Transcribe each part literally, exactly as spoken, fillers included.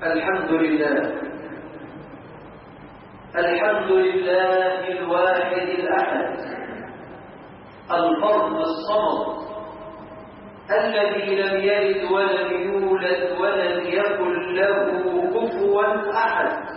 الحمد لله الحمد لله الواحد الأحد الفرد الصمد الذي لم يلد ولم يولد ولم يكن له كفوا أحد،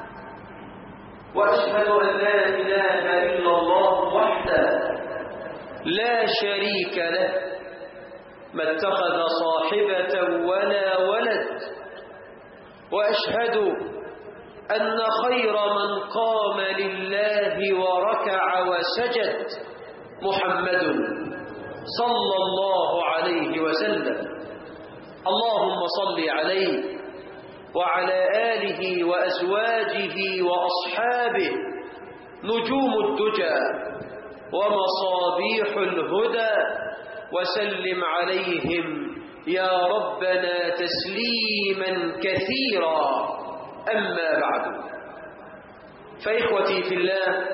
وأشهد أن لا إله إلا الله وحده لا شريك له، ما اتخذ صاحبة ولا ولد، وأشهد أن خير من قام لله وركع وسجد محمد صلى الله عليه وسلم. اللهم صل عليه وعلى آله وأزواجه وأصحابه نجوم الدجى ومصابيح الهدى، وسلم عليهم يا ربنا تسليما كثيرا. أما بعد، فإخوتي في الله،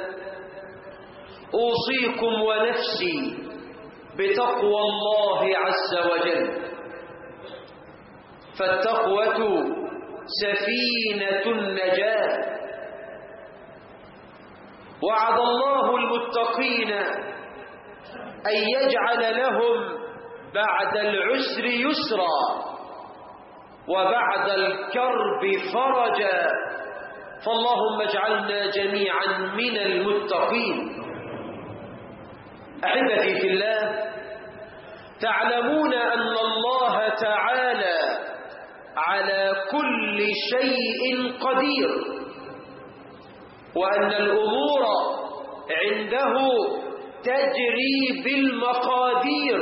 أوصيكم ونفسي بتقوى الله عز وجل، فالتقوى سفينة النجاة. وعد الله المتقين أن يجعل لهم بعد العسر يسرا وبعد الكرب فرجا، فاللهم اجعلنا جميعا من المتقين. أحبتي في الله، تعلمون أن الله تعالى على كل شيء قدير، وأن الأمور عنده تجري بالمقادير،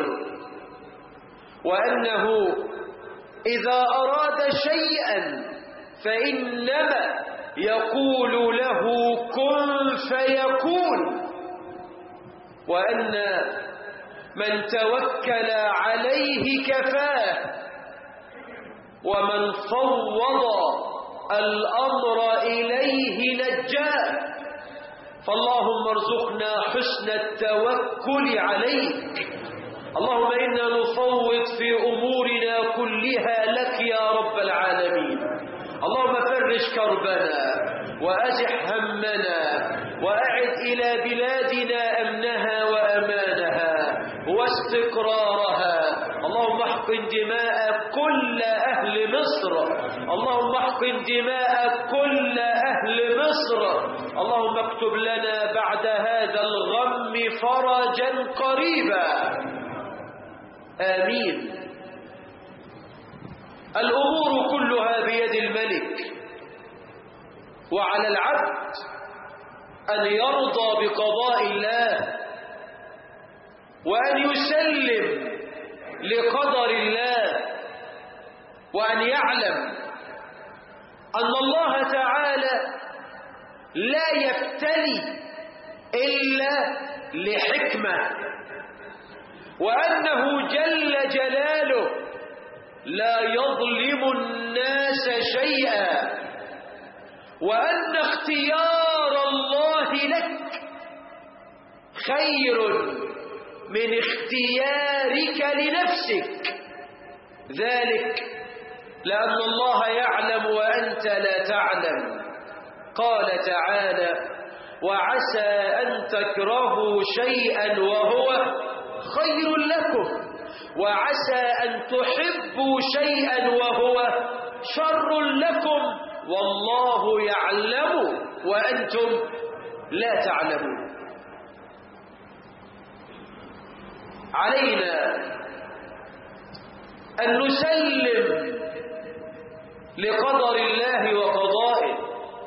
وأنه إذا أراد شيئا فإنما يقول له كن فيكون، وأن من توكل عليه كفاه، ومن فوض الأمر إليه نجاه. فاللهم ارزقنا حسن التوكل عليك. اللهم إنا نفوض في أمورنا كلها لك يا رب العالمين. اللهم فرج كربنا وأزح همنا، وأعد إلى بلادنا أمنها وأمانها واستقرارها. اللهم احقن دماء كل أهل مصر، اللهم احقن دماء كل أهل مصر. اللهم اكتب لنا بعد هذا الغم فرجا قريبا، آمين. الأمور كلها بيد الملك، وعلى العبد أن يرضى بقضاء الله وأن يسلم لقدر الله، وأن يعلم أن الله تعالى لا يبتلي إلا لحكمة، وأنه جل جلاله لا يظلم الناس شيئا، وأن اختيار الله لك خير من اختيارك لنفسك، ذلك لأن الله يعلم وأنت لا تعلم. قال تعالى: وعسى أن تكرهوا شيئا وهو خير لكم، وعسى أن تحبوا شيئا وهو شر لكم، والله يعلم وأنتم لا تعلمون. علينا أن نسلم لقدر الله وقضائه،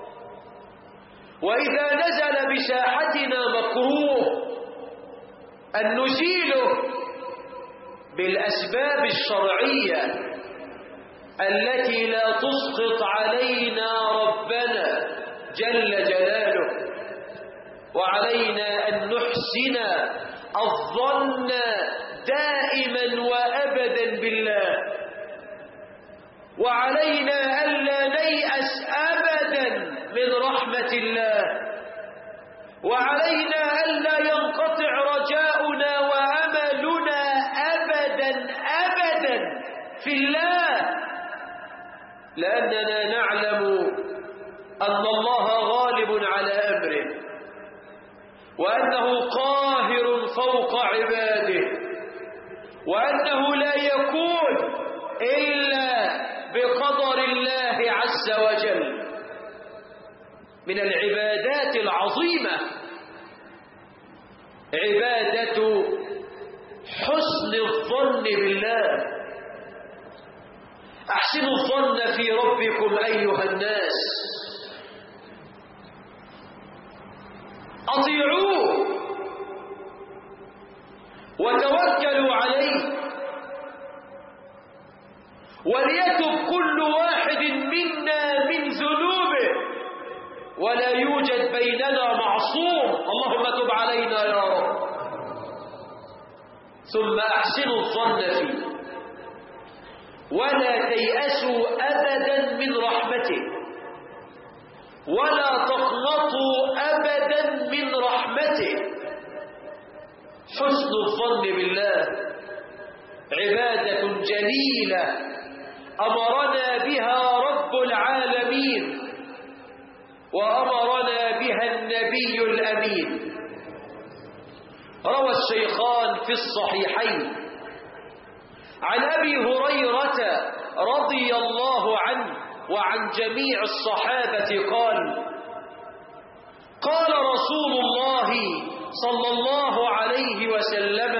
وإذا نزل بساحتنا مكروه أن نزيله بالأسباب الشرعية التي لا تسقط علينا ربنا جل جلاله. وعلينا أن نحسن الظن دائما وأبدا بالله، وعلينا ألا نيأس أبدا من رحمة الله، وعلينا ألا ينقطع رجاؤنا وأملنا أبدا أبدا في الله. لأننا نعلم أن الله غالب على أمره، وأنه قاهر فوق عباده، وأنه لا يكون إلا بقدر الله عز وجل. من العبادات العظيمة عبادة حسن الظن بالله. أحسنوا الظن في ربكم أيها الناس، أطيعوه وتوكلوا عليه، وليتب كل واحد منا من ذنوبه، ولا يوجد بيننا معصوم. اللهم تب علينا يا رب. ثم أحسنوا الظن فيه، ولا تيأسوا أبدا من رحمته، ولا تقنطوا أبدا من رحمته. حسن الظن بالله عبادة جليلة أمرنا بها رب العالمين، وأمرنا بها النبي الأمين. روى الشيخان في الصحيحين عن أبي هريرة رضي الله عنه وعن جميع الصحابة قال: قال رسول الله صلى الله عليه وسلم: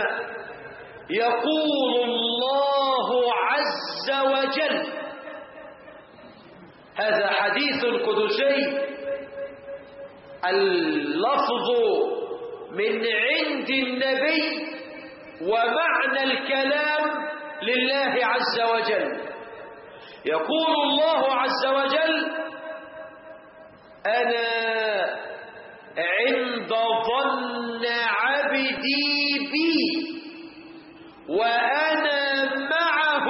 يقول الله عز وجل. هذا حديث قدسي، اللفظ من عند النبي ومعنى الكلام لله عز وجل. يقول الله عز وجل: أنا عند ظن عبدي بي، وأنا معه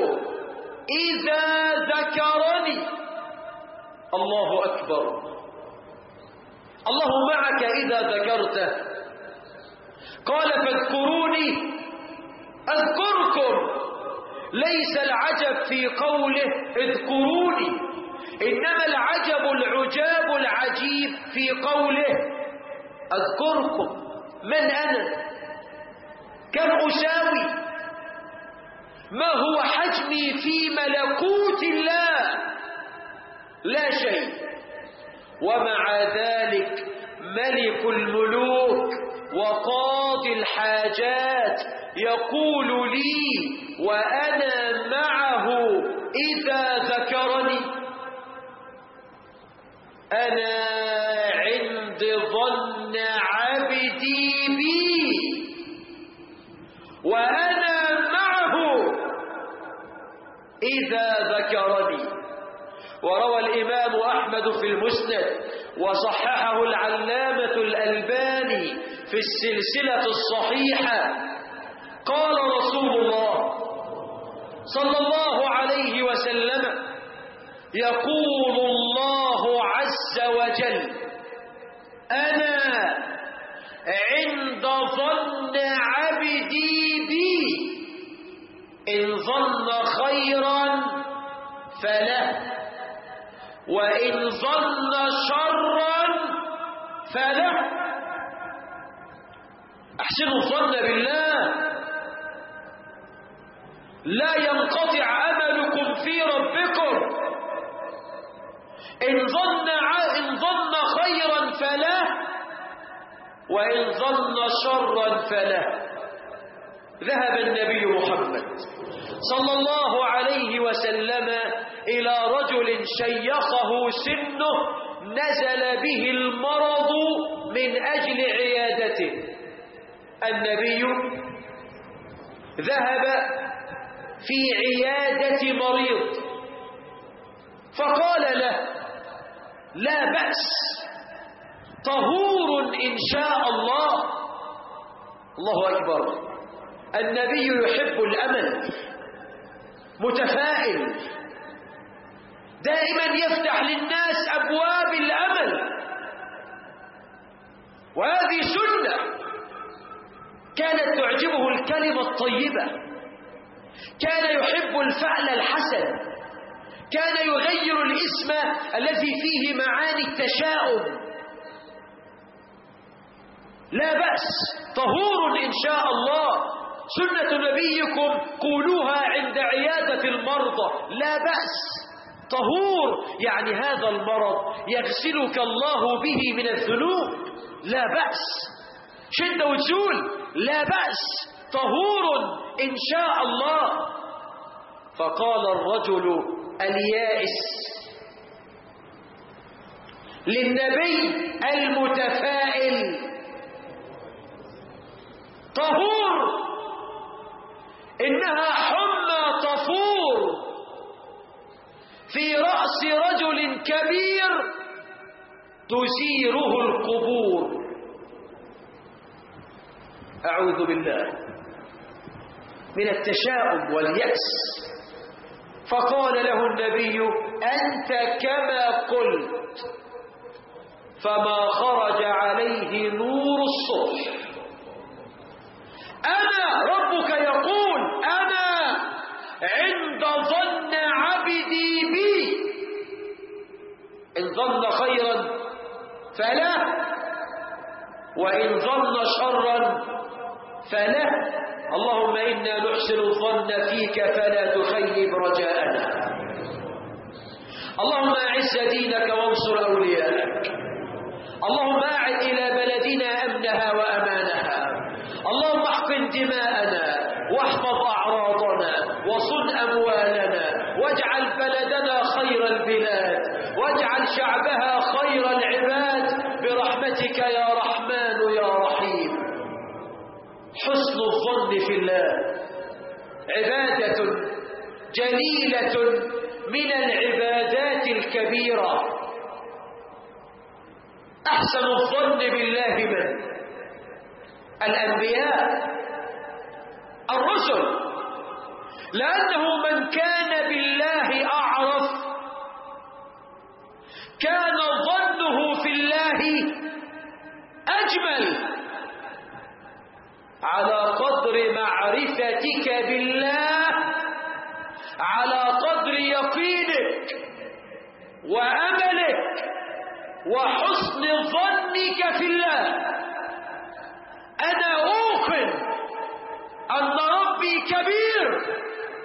إذا ذكرني. الله أكبر. الله معك إذا ذكرته. قال: فاذكروني أذكركم. ليس العجب في قوله اذكروني، إنما العجب العجاب العجيب في قوله أذكركم. من أنا؟ كم أساوي؟ ما هو حجمي في ملكوت الله؟ لا شيء. ومع ذلك ملك الملوك وقاضي الحاجات يقول لي وأنا معه إذا ذكرني: أنا عند ظن عبدي بي، وأنا معه إذا ذكرني. وروى الإمام أحمد في المسند وصححه العلامة الألباني في السلسلة الصحيحة: قال رسول الله صلى الله عليه وسلم: يقول الله عز وجل: أنا عند ظن عبدي بي، إن ظن خيرا فله، وإن ظن شرا فله. أحسنوا الظن بالله، لا ينقطع أملكم في ربكم. إن ظن إن ظن خيرا فله، وإن ظن شرا فله. ذهب النبي محمد صلى الله عليه وسلم إلى رجل شيخه سنه نزل به المرض من أجل عيادته. النبي ذهب في عيادة مريض فقال له: لا بأس، طهور إن شاء الله. الله أكبر. النبي يحب الأمل، متفائل، دائما يفتح للناس أبواب الأمل، وهذه سنة. كانت تعجبه الكلمة الطيبة، كان يحب الفعل الحسن، كان يغير الاسم الذي فيه معاني التشاؤم. لا بأس، طهور إن شاء الله، سنة نبيكم قولوها عند عيادة المرضى، لا بأس، طهور يعني هذا المرض يغسلك الله به من الذنوب، لا بأس، شدة وتزول، لا بأس، طهور إن شاء الله. فقال الرجل اليائس للنبي المتفائل: طهور، إنها حمى طفور في رأس رجل كبير تزيره القبور. أعوذ بالله من التشاؤم واليأس. فقال له النبي: أنت كما قلت. فما خرج عليه نور الصبح. أنا ربك يقول: أنا عند ظن عبدي بي، إن ظن خيرا فله، وإن ظن شرا فله. اللهم إنا نحسن الظن فيك فلا تخيب رجاءنا. اللهم أعز دينك وانصر أولياءك. اللهم أعد إلى بلدنا أمنها وأمانها. اللهم احقن دماءنا واحفظ أعراضنا وصن أموالنا، واجعل بلدنا خير البلاد، واجعل شعبها خير العباد برحمتك يا رحمن يا رحيم. حسن الظن في الله عبادة جليلة من العبادات الكبيرة. أحسن الظن بالله من؟ الأنبياء، الرسل، لأنه من كان بالله أعرف كان ظنه في الله أجمل. على قدر معرفتك بالله، على قدر يقينك وأملك وحسن ظنك في الله. أنا أوقن أن ربي كبير،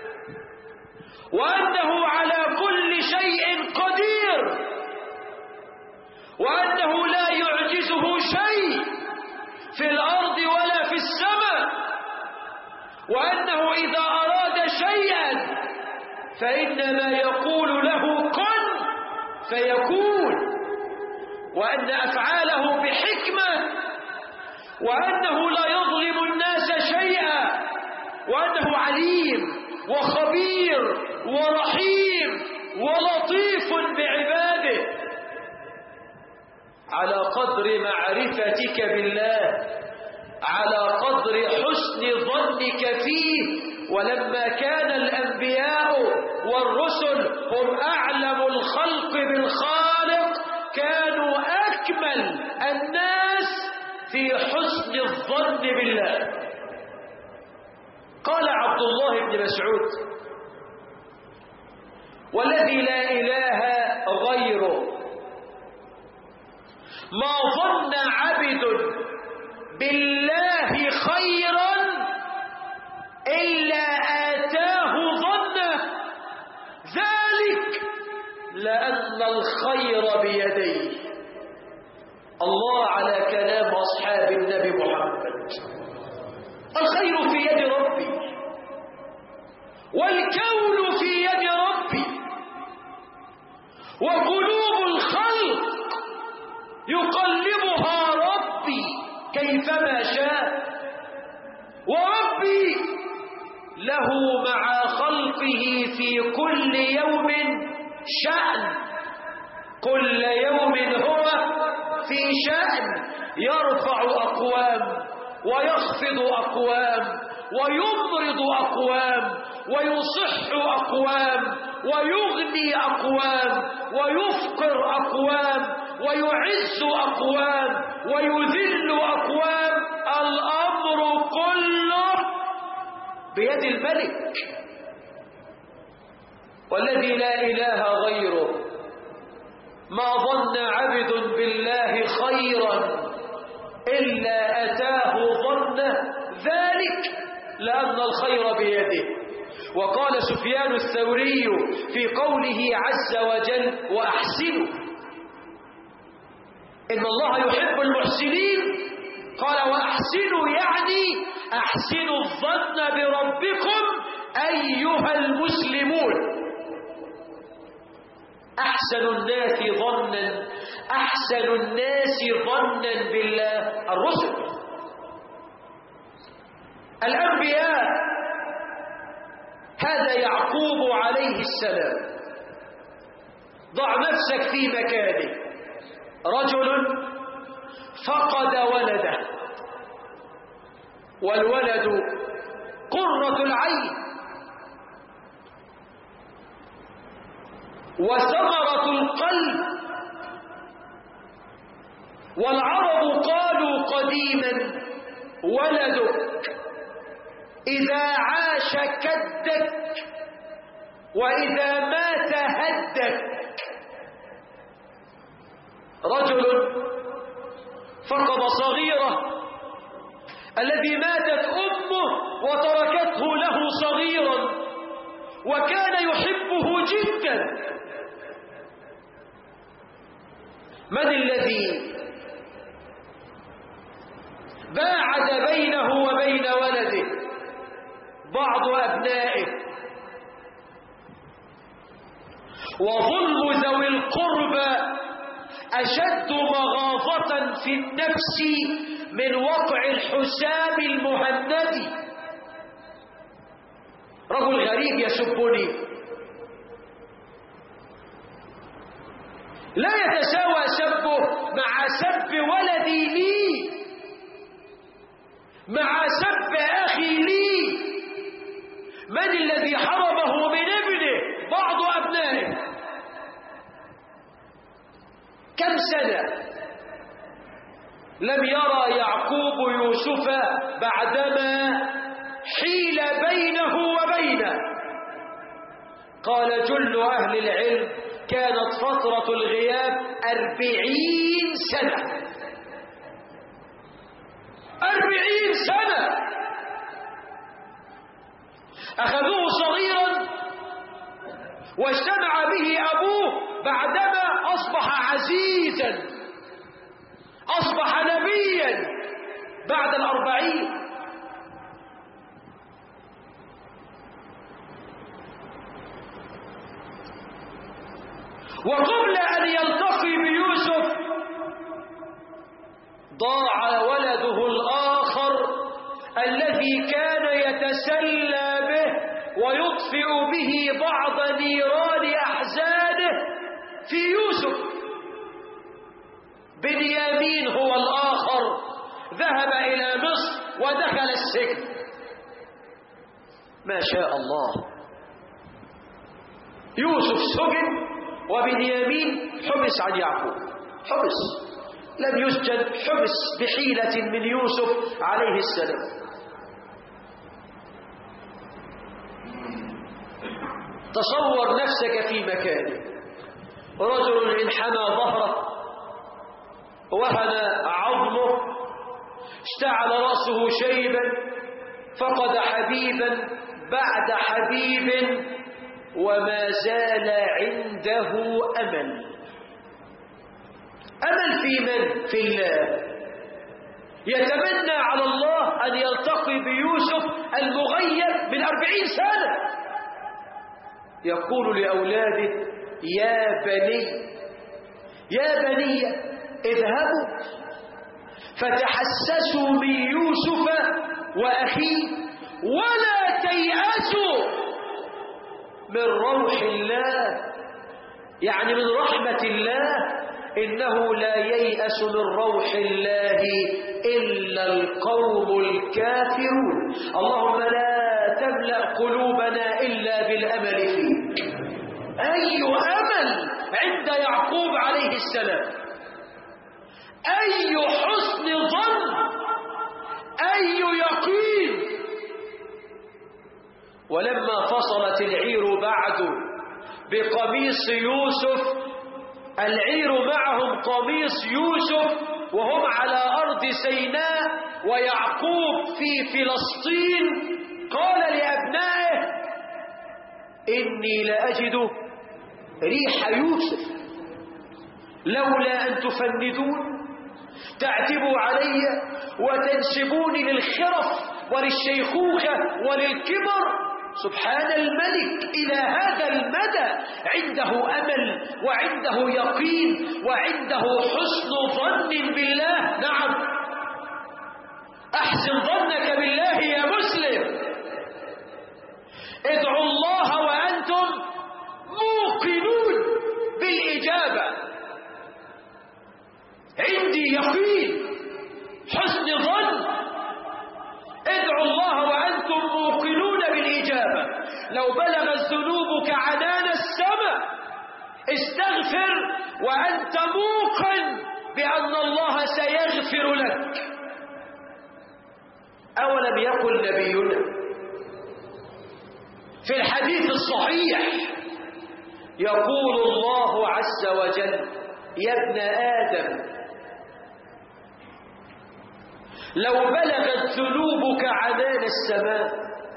وأنه على كل شيء قدير، وأنه لا يعجزه شيء في الأرض ولا في السماء، وأنه إذا أراد شيئا فإنما يقول له كن فيكون، وأن أفعاله بحكمة، وأنه لا يظلم الناس شيئا، وأنه عليم وخبير ورحيم ولطيف بعباده. على قدر معرفتك بالله، على قدر حسن ظنك فيه. ولما كان الأنبياء والرسل هم أعلم الخلق بالخالق، كانوا أكمل الناس في حسن الظن بالله. قال عبد الله بن مسعود: والذي لا إله غيره ما ظن عبد بالله خيرا إلا آتاه ظنه، ذلك لأن الخير بيديه. الله على كلام أصحاب النبي محمد. الخير في يد ربي، والكون في يد ربي، وقلوب الخلق يقلبها ربي كيفما شاء، وربي له مع خلقه في كل يوم شأن، كل يوم هو في شأن، يرفع أقوام ويخفض أقوام، ويمرض أقوام، ويصح أقوام، ويغني أقوام، ويفقر أقوام، ويعز أقوام، ويذل أقوام. الأمر كله بيد الملك. والذي لا إله ما ظن عبد بالله خيرا إلا أتاه ظنه ذلك لأن الخير بيده. وقال سفيان الثوري في قوله عز وجل وأحسنوا، إن الله يحب المحسنين، قال وأحسنوا يعني أحسنوا الظن بربكم أيها المسلمون. أحسن الناس ظنا أحسن الناس ظنا بالله الرسل، الأنبياء. هذا يعقوب عليه السلام. ضع نفسك في مكانه، رجل فقد ولده، والولد قرة العين وثمرة القلب. والعرب قالوا قديما ولدك إذا عاش كدك وإذا مات هدك. رجل فقد صغيرة، الذي ماتت أمه وتركته له صغيرا وكان يحبه جدا. من الذي باعد بينه وبين ولده؟ بعض أبنائه. وظلم ذوي القربى أشد مغاظة في النفس من وقع الحسام المهندي. رجل غريب يسبني، لا يتساوى سبه مع سب ولدي لي، مع سب أخي لي. من الذي حرمه من ابنه؟ بعض أبنائه. كم سنة لم يرى يعقوب يوسف بعدما حيل بينه وبينه. قال جل أهل العلم كانت فترة الغياب أربعين سنة. أربعين سنة. أخذوه صغيرا واجتمع به أبوه بعدما أصبح عزيزا، أصبح نبيا بعد الأربعين. وقبل أن يلتقي بيوسف ضاع ولده الآخر الذي كان يتسلى به ويطفئ به بعض نيران أحزانه في يوسف. بنيامين هو الآخر، ذهب إلى مصر ودخل السجن. ما شاء الله، يوسف سجن وبنيامين حبس عن يعقوب. حبس، لم يسجن، حبس بحيلة من يوسف عليه السلام. تصور نفسك في مكانه، رجل انحنى ظهره، وهن عظمه، اشتعل رأسه شيبا، فقد حبيبا بعد حبيب، وما زال عنده أمل. أمل في من؟ في الله. يتمنى على الله أن يلتقي بيوسف المغيب من أربعين سنة. يقول لأولاده يا بني يا بني اذهبوا فتحسسوا من يوسف وأخيه ولا تيأسوا من روح الله، يعني من رحمة الله. إنه لا ييأس من روح الله إلا القوم الكافرون. اللهم لا تملأ قلوبنا إلا بالأمل فيك. أي أمل عند يعقوب عليه السلام، أي حسن ظن، أي يقين. ولما فصلت العير بعد بقميص يوسف العير معهم قميص يوسف وهم على أرض سيناء ويعقوب في فلسطين، قال لأبنائه إني لأجد ريح يوسف لولا أن تفندون تعتبوا علي وتنسبوني للخرف وللشيخوخة وللكبر. سبحان الملك، إلى هذا المدى عنده أمل وعنده يقين وعنده حسن ظن بالله. نعم، أحسن ظنك بالله يا مسلم. ادعوا الله وأنتم موقنون بالإجابة. عندي يقين، حسن ظن. ادعوا الله وأنتم موقنون بالإجابة. لو بلغت ذنوبك عنان السماء استغفر وأنت موقن بأن الله سيغفر لك. أولم يقل نبينا في الحديث الصحيح، يقول الله عز وجل: يا ابن آدم لو بلغت ذنوبك عنان السماء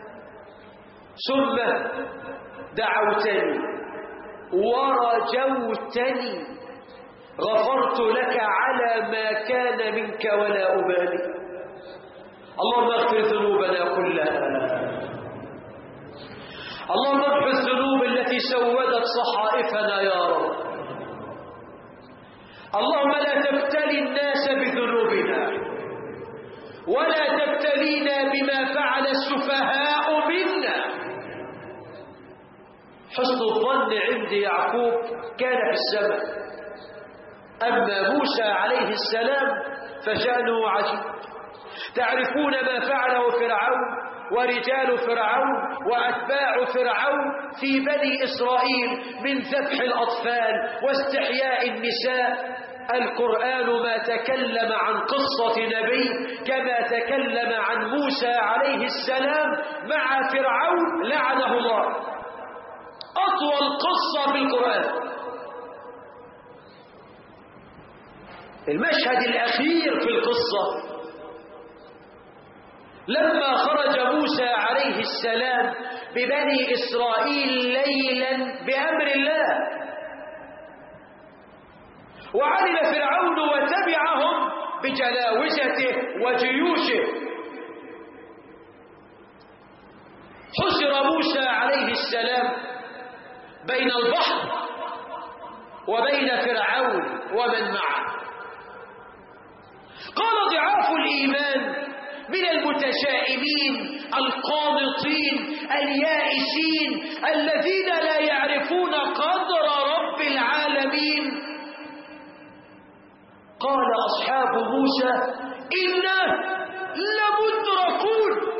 ثم دعوتني ورجوتني غفرت لك على ما كان منك ولا أبالي. اللهم اغفر ذنوبنا كلها، اللهم امحو الذنوب التي سودت صحائفنا يا رب. اللهم لا تبتلي الناس بذنوبنا ولا تبتلينا بما فعل السفهاء منا. حسن الظن عند يعقوب كان في السماء، أما موسى عليه السلام فشأنه عجيب. تعرفون ما فعله فرعون ورجال فرعون وأتباع فرعون في بني إسرائيل من ذبح الأطفال واستحياء النساء. القرآن ما تكلم عن قصة نبي كما تكلم عن موسى عليه السلام مع فرعون لعنه الله. أطول قصة في القرآن. المشهد الأخير في القصة لما خرج موسى عليه السلام ببني إسرائيل ليلا بأمر الله، وعلم فرعون وتبعهم بجلاوزته وجيوشه. حشر موسى عليه السلام بين البحر وبين فرعون ومن معه. قال ضعاف الإيمان من المتشائمين القانطين اليائسين الذين لا يعرفون قدر رب العالمين، قال أصحاب موسى إنا لمدركون،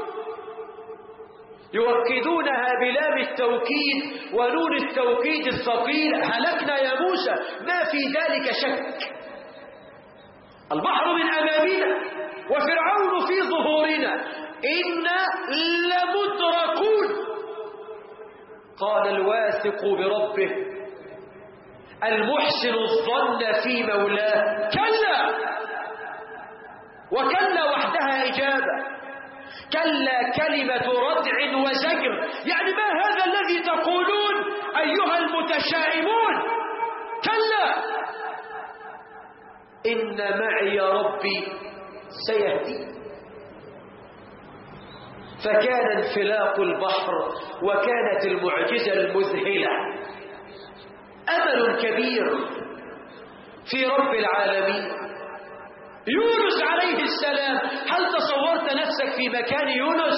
يؤكدونها بلام التوكيد ونون التوكيد الثقيل. هلكنا يا موسى، ما في ذلك شك. البحر من أمامنا وفرعون في ظهورنا، إنا لمدركون. قال الواثق بربه المحسن الظن في مولاه كلا، وكلا وحدها إجابة. كلا كلمة ردع وزجر، يعني ما هذا الذي تقولون أيها المتشائمون؟ كلا إن معي ربي سيهدي. فكان انفلاق البحر وكانت المعجزة المذهلة. أمل كبير في رب العالمين. يونس عليه السلام، هل تصورت نفسك في مكان يونس؟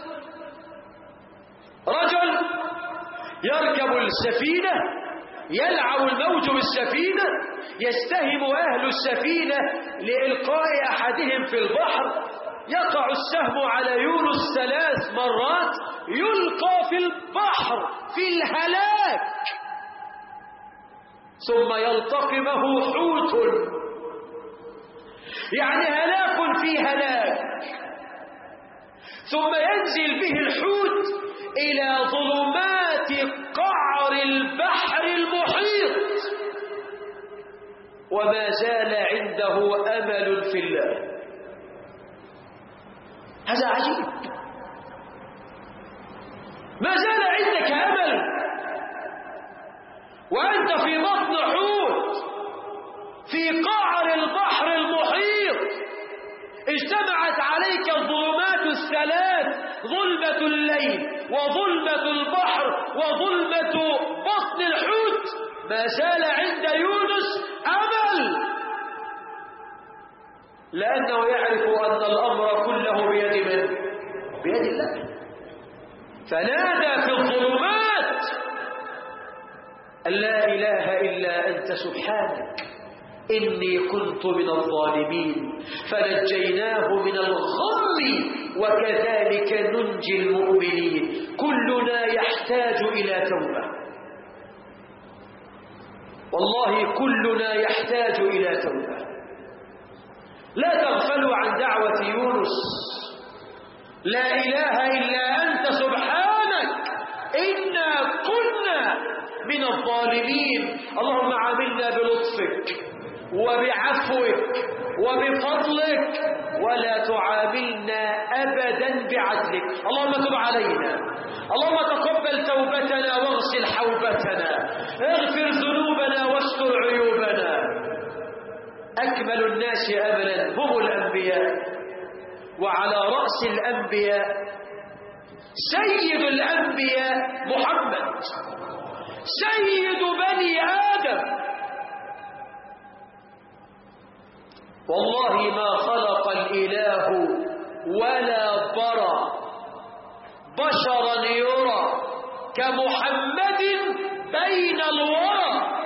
رجل يركب السفينة، يلعب الموج بالسفينة، يستهم أهل السفينة لإلقاء أحدهم في البحر، يقع السهم على يونس ثلاث مرات، يلقى في البحر في الهلاك، ثم يلتقمه حوت، يعني هلاك في هلاك، ثم ينزل به الحوت إلى ظلمات قعر البحر المحيط، وما زال عنده أمل في الله. هذا عجيب، ما زال عندك أمل وأنت في بطن حوت في قعر البحر المحيط، اجتمعت عليك الظلمات الثلاث، ظلمة الليل وظلمة البحر وظلمة بطن الحوت، ما زال عند يونس أمل، لأنه يعرف أن الأمر كله بيد من؟ بيد الله. فنادى في الظلمات أن لا إله إلا أنت سبحانك إني كنت من الظالمين، فنجيناه من الغم وكذلك ننجي المؤمنين. كلنا يحتاج إلى توبة، والله كلنا يحتاج إلى توبة. لا تغفلوا عن دعوة يونس، لا إله إلا أنت سبحانك إنا كنا من الظالمين. اللهم عاملنا بلطفك وبعفوك وبفضلك ولا تعاملنا أبدا بعدلك. اللهم تب علينا، اللهم تقبل توبتنا واغسل حوبتنا، اغفر ذنوبنا واستر عيوبنا. أكمل الناس أملا هم الأنبياء، وعلى رأس الأنبياء سيد الأنبياء محمد سيد بني آدم. والله ما خلق الإله ولا برى بشرا يرى كمحمد بين الورى.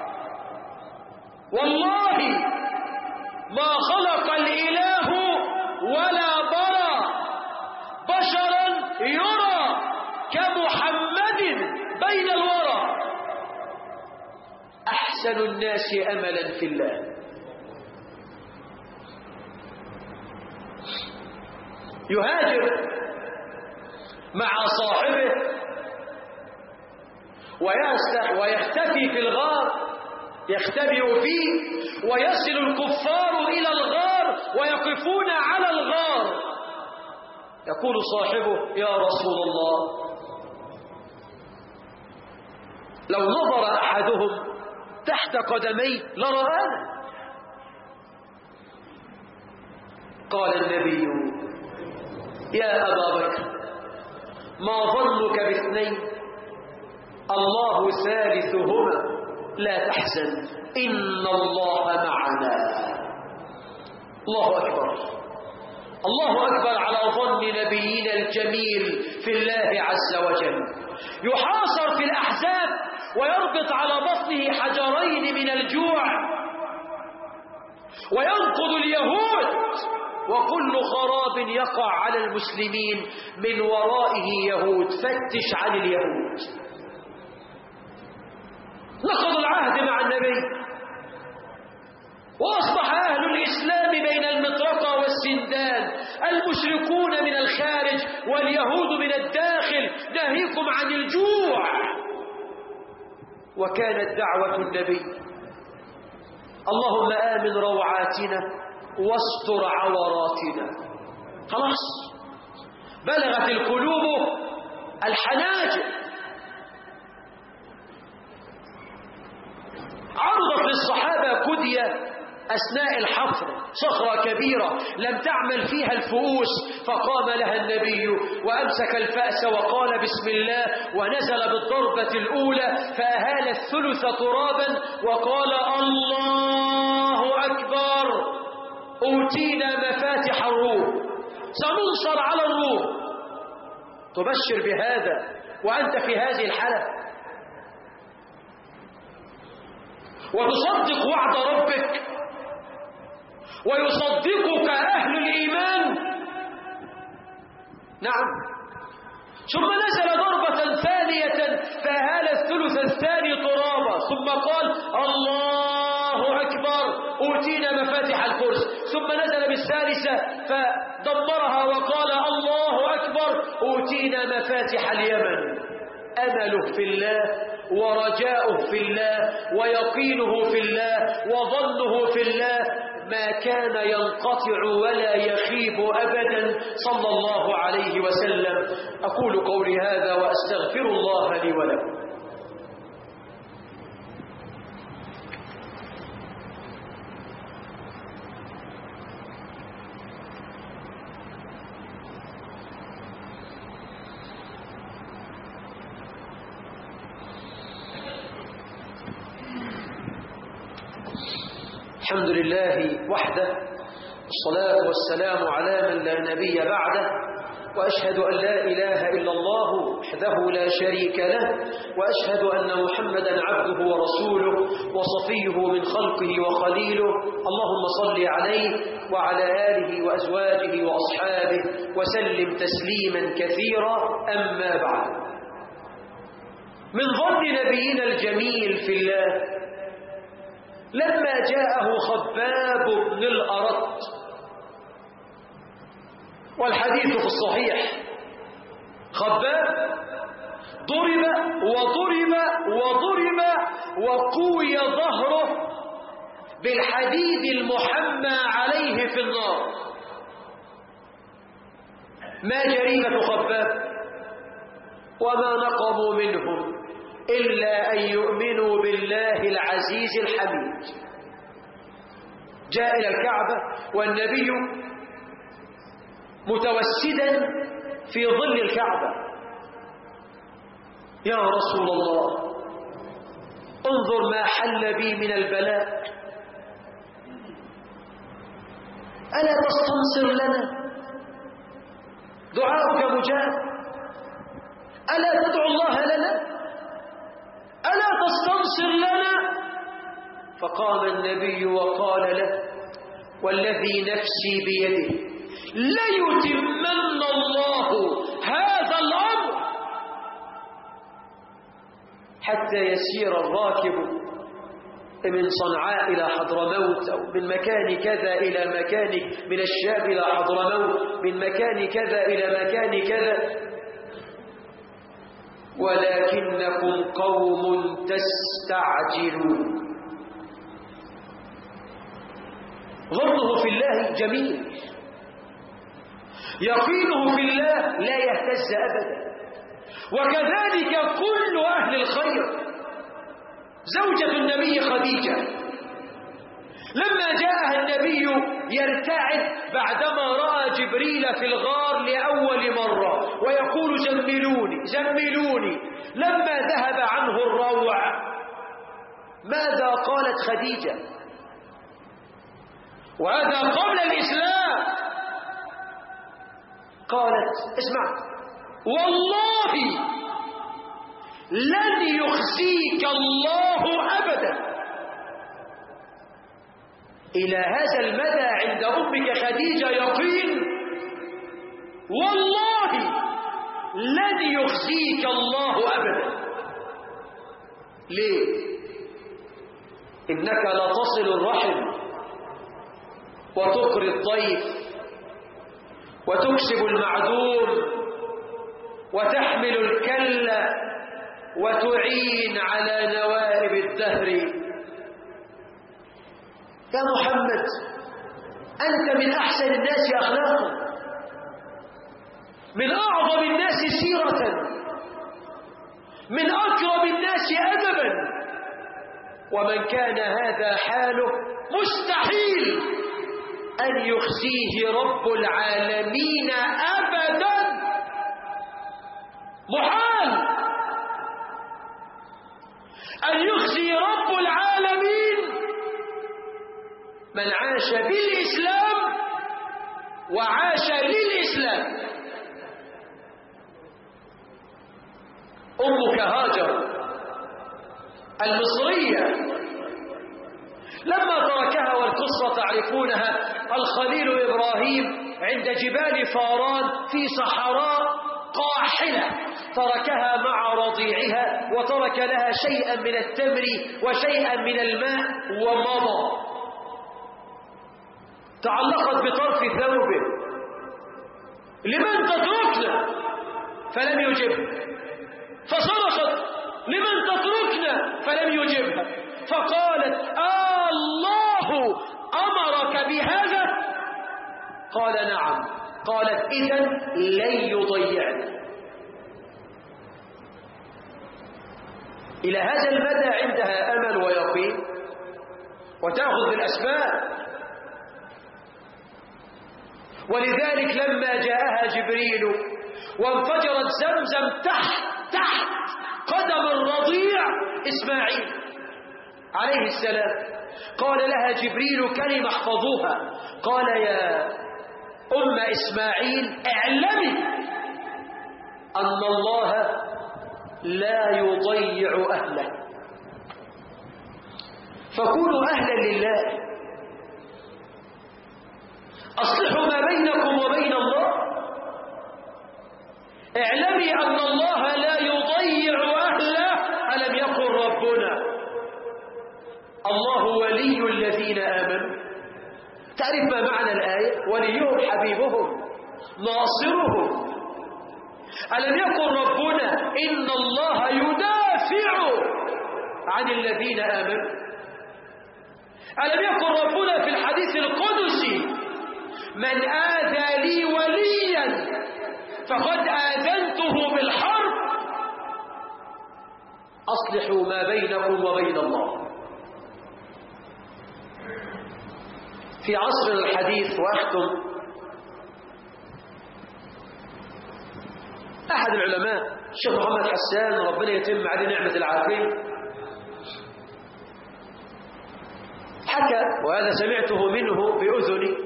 والله ما خلق الإله ولا برى بشرا يرى كمحمد بين الورى. أحسن الناس أملا في الله. يهاجر مع صاحبه ويختفي في الغار، يختبئ فيه، ويصل الكفار إلى الغار ويقفون على الغار. يقول صاحبه يا رسول الله لو نظر أحدهم تحت قدمي لرآنا. قال النبي يا أبا بكر ما ظنك باثنين الله ثالثهما لا تحزن إن الله معنا. الله أكبر، الله أكبر على ظن نبينا الجميل في الله عز وجل. يحاصر في الأحزاب ويربط على بطنه حجرين من الجوع وينقض اليهود، وكل خراب يقع على المسلمين من ورائه يهود. فتش عن اليهود. نقضوا العهد مع النبي وأصبح أهل الإسلام بين المطرقة والسندان، المشركون من الخارج واليهود من الداخل، ناهيكم عن الجوع. وكانت دعوة النبي اللهم آمن روعاتنا واستر عوراتنا. خلاص بلغت القلوب الحناجر. عرضت للصحابة كدية أثناء الحفر، صخرة كبيرة لم تعمل فيها الفؤوس، فقام لها النبي وأمسك الفأس وقال بسم الله، ونزل بالضربة الأولى فأهال الثلث ترابا وقال الله أكبر. أوتينا مفاتح الروم، سننصر على الروم. تبشر بهذا وأنت في هذه الحالة وتصدق وعد ربك ويصدقك أهل الإيمان. نعم. ثم نزل ضربة ثانية فأهال الثلث الثاني ترابا، ثم قال الله أكبر أوتينا مفاتح الكرسي، ثم نزل بالثالثة فدمرها وقال الله أكبر أوتينا مفاتح اليمن. أمله في الله ورجاؤه في الله ويقينه في الله وظنه في الله ما كان ينقطع ولا يخيب أبدا صلى الله عليه وسلم. أقول قولي هذا وأستغفر الله لي ولكم. الحمد لله وحده، الصلاة والسلام على من لا نبي بعده، وأشهد أن لا إله إلا الله وحده لا شريك له، وأشهد أن محمدا عبده ورسوله وصفيه من خلقه وخليله. اللهم صل عليه وعلى آله وأزواجه وأصحابه وسلم تسليما كثيرا. أما بعد، من ظن نبينا الجميل في الله لما جاءه خباب بن الأرط، والحديث في الصحيح، خباب ضرب وضرب وضرب وقوي ظهره بالحديد المحمى عليه في النار. ما جريمة خباب وما نقموا منهم إلا أن يؤمنوا بالله العزيز الحميد. جاء إلى الكعبة والنبي متوسدا في ظل الكعبة: يا رسول الله، انظر ما حل بي من البلاء، ألا تستنصر لنا؟ دعاؤك مجاب، ألا تدعو الله لنا؟ ألا تستنصر لنا؟ فقام النبي وقال له: والذي نفسي بيده ليتمن الله هذا الأمر حتى يسير الراكب من صنعاء إلى حضرموت، أو من مكان كذا إلى مكان، من الشام إلى حضرموت، من مكان كذا إلى مكان كذا، ولكنكم قوم تستعجلون. ظنه في الله جميل، يقينه في الله لا يهتز أبدا، وكذلك كل أهل الخير. زوجة النبي خديجة لما جاءها النبي يرتعد بعدما رأى جبريل في الغار لأول مرة ويقول: جملوني جملوني، لما ذهب عنه الروع ماذا قالت خديجة؟ وهذا قبل الإسلام. قالت: اسمع، والله لن يخزيك الله أبدا. إلى هذا المدى عند أمك خديجة يقين، والله لن يخزيك الله أبدا. ليه؟ إنك لا تصل الرحم وتقري الضيف وتكسب المعدوم وتحمل الكلة وتعين على نوائب الدهر. يا محمد، أنت من أحسن الناس أخلاقا، من أعظم الناس سيرة، من أكرم الناس أدبا، ومن كان هذا حاله مستحيل أن يخزيه رب العالمين أبدا. محال أن يخزي رب العالمين من عاش بالإسلام وعاش للإسلام. أمك هاجر المصرية لما تركها، والقصة تعرفونها، الخليل إبراهيم عند جبال فاران في صحراء قاحلة، تركها مع رضيعها وترك لها شيئا من التمر وشيئا من الماء ومضى. تعلقت بطرف ثوبه: لمن تتركنا؟ فلم يجب، فصرخت: لمن تتركنا؟ فلم يجبها. فقالت آه الله أمرك بهذا؟ قال نعم. قالت إذن لن يضيعنا. إلى هذا المدى عندها أمل ويقين وتأخذ بالأسباب. ولذلك لما جاءها جبريل وانفجرت زمزم تحت تحت قدم الرضيع إسماعيل عليه السلام، قال لها جبريل كلمة احفظوها، قال يا أم إسماعيل اعلمي أن الله لا يضيع أهله، فكونوا أهلا لله، أصلحوا ما بينكم وبين الله، اعلمي أن الله لا يضيع أهله. ألم يقل ربنا الله ولي الذين آمنوا؟ تعرف ما معنى الآية؟ وليهم حبيبهم ناصرهم. ألم يقل ربنا إن الله يدافع عن الذين آمنوا؟ ألم يقل ربنا في الحديث القدسي من آذى لي وليا فقد آذنته بالحرب؟ أصلحوا ما بينكم وبين الله. في عصرنا الحديث، وأختم، أحد العلماء الشيخ محمد حسان ربنا يتم عليه نعمة العافية حكى، وهذا سمعته منه بأذني،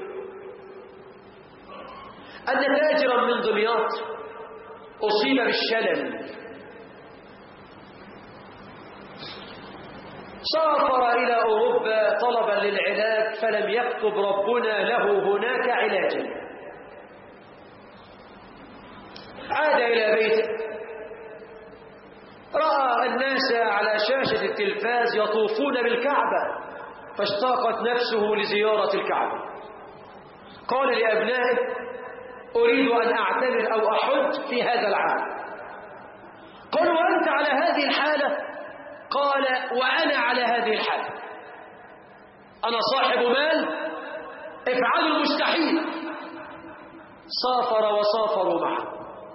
أن تاجرا من دمياط أصيب بالشلل، سافر إلى أوروبا طلبا للعلاج، فلم يكتب ربنا له هناك علاجا. عاد إلى بيته، رأى الناس على شاشة التلفاز يطوفون بالكعبة، فاشتاقت نفسه لزيارة الكعبة. قال لأبنائه أريد أن أعتمر أو أحج في هذا العام. قالوا وأنت على هذه الحالة؟ قال وأنا على هذه الحالة، أنا صاحب مال، افعلوا المستحيل. سافر وسافروا معه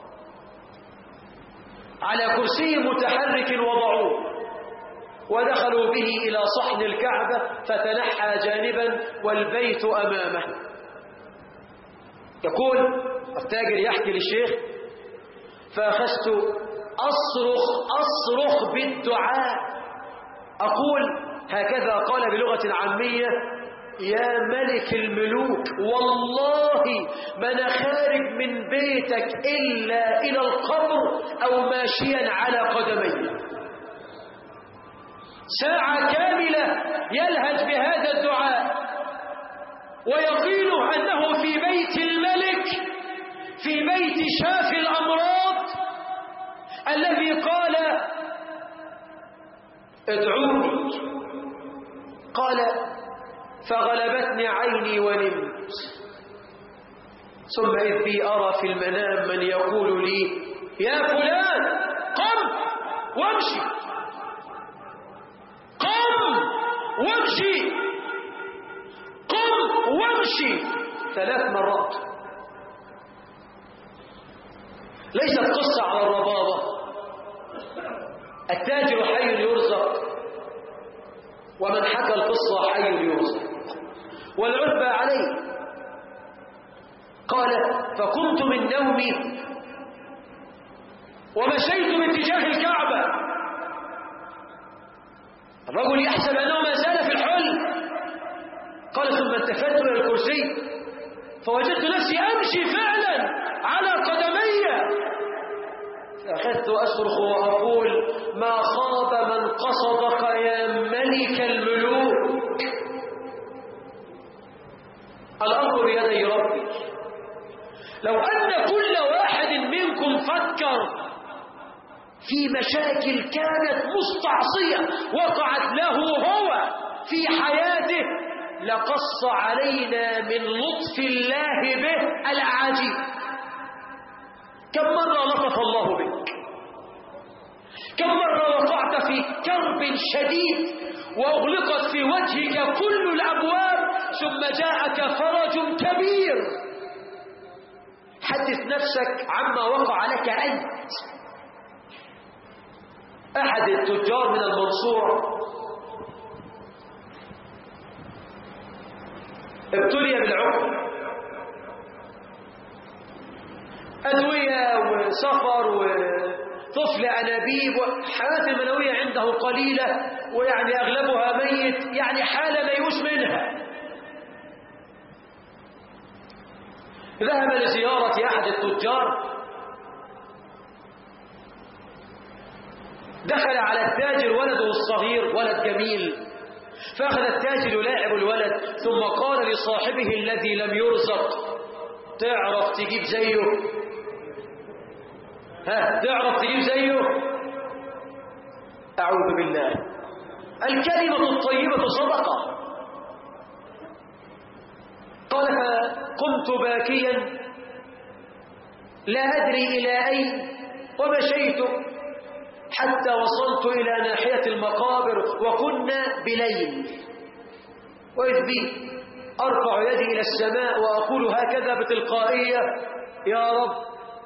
على كرسي متحرك وضعوه، ودخلوا به إلى صحن الكعبة فتنحى جانبا والبيت أمامه. يقول التاجر يحكي للشيخ فأخذت أصرخ أصرخ بالدعاء، أقول هكذا قال بلغة عامية يا ملك الملوك والله ما أنا خارج من بيتك إلا إلى القبر أو ماشيا على قدمي. ساعة كاملة يلهج بهذا الدعاء ويقينه أنه في بيت الملك، في بيت شافي الأمراض الذي قال ادعوني. قال فغلبتني عيني ونمت، ثم إذ بي أرى في المنام من يقول لي يا فلان قم وامشي، قم وامشي، قم وامشي، ثلاث مرات. ليست قصة على الرباضة، التاجر حي يرزق، ومن حكى القصة حي يرزق، والعتبى عليه. قال فقمت من نومي ومشيت باتجاه الكعبة، الرجل يحسب أنه ما زال في الحلم. قال ثم التفت إلى الكرسي فوجدت نفسي أمشي فعلا على قدمي، فأخذت أصرخ وأقول ما خاب من قصدك يا ملك الملوك، الأمر بيدي ربي. لو أن كل واحد منكم فكر في مشاكل كانت مستعصية وقعت له هو في حياته لقص علينا من لطف الله به العجيب. كم مرة لطف الله بك، كم مرة وقعت في كرب شديد وأغلقت في وجهك كل الأبواب ثم جاءك فرج كبير. حدث نفسك عما وقع لك أنت. أحد التجار من المنصورة ابتلي بالعقم، أدوية وسفر وطفل أنابيب وحالات المنوية عنده قليلة ويعني أغلبها ميت، يعني حالة ميؤوس منها. ذهب لزيارة أحد التجار، دخل على التاجر ولده الصغير، ولد جميل، فأخذ التاجر يلاعب الولد ثم قال لصاحبه الذي لم يرزق: تعرف تجيب زيه؟ ها تعرف تجيب زيه؟ أعوذ بالله. الكلمة الطيبة صدقة. قال: فقمت باكيا لا أدري إلى أين، ومشيت حتى وصلت إلى ناحية المقابر وكنا بليل، وإذ بي أرفع يدي إلى السماء وأقول هكذا بتلقائية: يا رب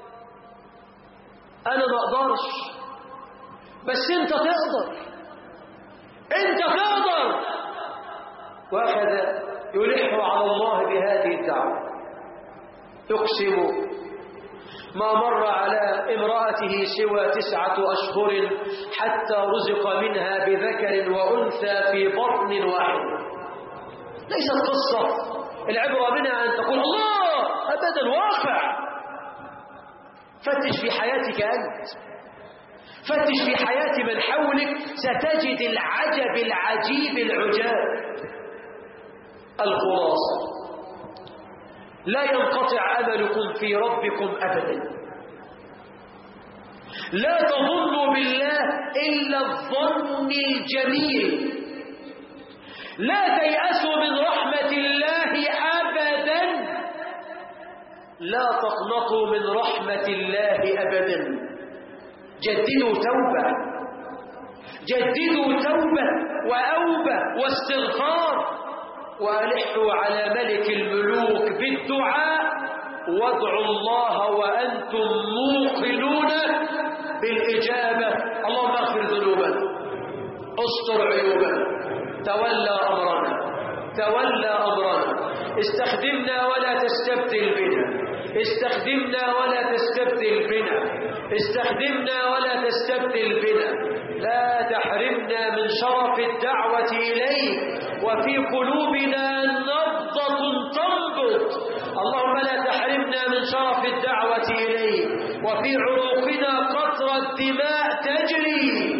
أنا ما أقدرش، بس أنت تقدر، أنت تقدر. وأخذ يلح على الله بهذه الدعوة، يقسم ما مر على امرأته سوى تسعة أشهر حتى رزق منها بذكر وأنثى في بطن واحد. ليست قصة العبرة منها أن تقول الله، أبدا، واقع. فتش في حياتك أنت، فتش في حياة من حولك، ستجد العجب العجيب العجاب. الخلاصة: لا ينقطع أملكم في ربكم أبدا. لا تظنوا بالله إلا الظن الجميل. لا تيأسوا من رحمة الله أبدا. لا تقنطوا من رحمة الله أبدا. جددوا توبة، جددوا توبة وأوبة واستغفار، وألحوا على ملك الملوك بالدعاء، وادعوا الله وأنتم موقنون بالإجابة. اللهم اغفر ذنوبنا، استر عيوبنا، تولى أمرنا، تولى أمرنا، استخدمنا ولا تستبدل بنا، استخدمنا ولا تستبدل بنا، استخدمنا ولا تستبدل بنا. لا تحرمنا من شرف الدعوة إليك وفي قلوبنا نبضة تنبض. اللهم لا تحرمنا من شرف الدعوة إليك وفي عروقنا قطرة دماء تجري.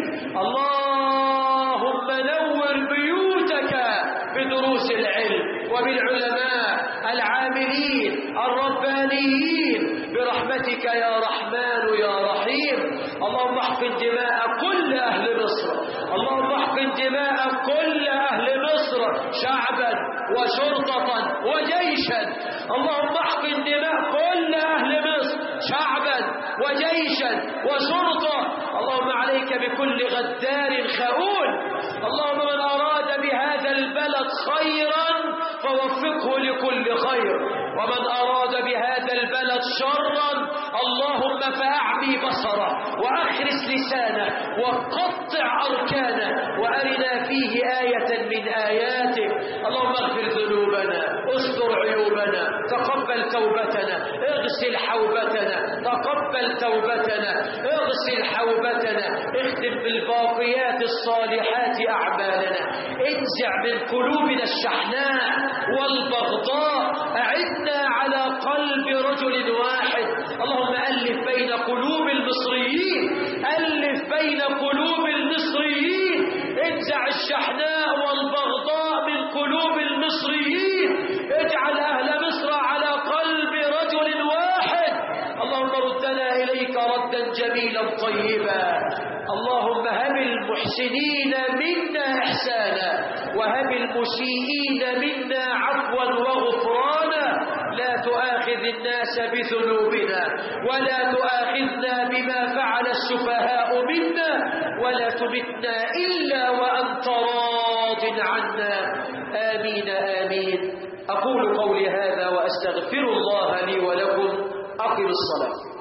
اللهم نور بيوتك بدروس العلم وبالعلماء العاملين الربانيين برحمتك يا رحمن يا رحيم. اللهم احقن دماء كل أهل مصر، اللهم احقن دماء كل أهل مصر شعبا وشرطة وجيشا. اللهم احقن دماء كل أهل مصر شعبا وجيشا وشرطة. اللهم عليك بكل غدار خؤون. اللهم من أراد بهذا البلد خيرا فوفقه لكل خير، ومن أراد بهذا البلد شرا اللهم فأعمي بصره وأخرس لسانه وقطع أركانه وأرنا فيه آية من آياتك. اللهم اغفر ذنوبنا، استر عيوبنا، تقبل توبتنا، اغسل حوبتنا، تقبل توبتنا، اغسل حوبتنا، اختم بالباقيات الصالحات أعمالنا، انزع من قلوبنا الشحناء والبغضاء، أعدنا على قلب رجل واحد. اللهم ألف بين قلوب المصريين، ألف بين قلوب المصريين، انزع الشحناء والبغضاء من قلوب المصريين، اجعل أهل مصر على قلب رجل واحد. اللهم ردنا إليك ردا جميلا طيبا. اللهم هب المحسنين منا إحسانا وهب المسيئين منا عفوا وغفرانا. لا تؤاخذ الناس بذنوبنا ولا تؤاخذنا بما فعل السفهاء منا ولا تمتنا إلا وأنت راض عنا. آمين آمين. أقول قولي هذا وأستغفر الله لي ولكم. أقم الصلاة.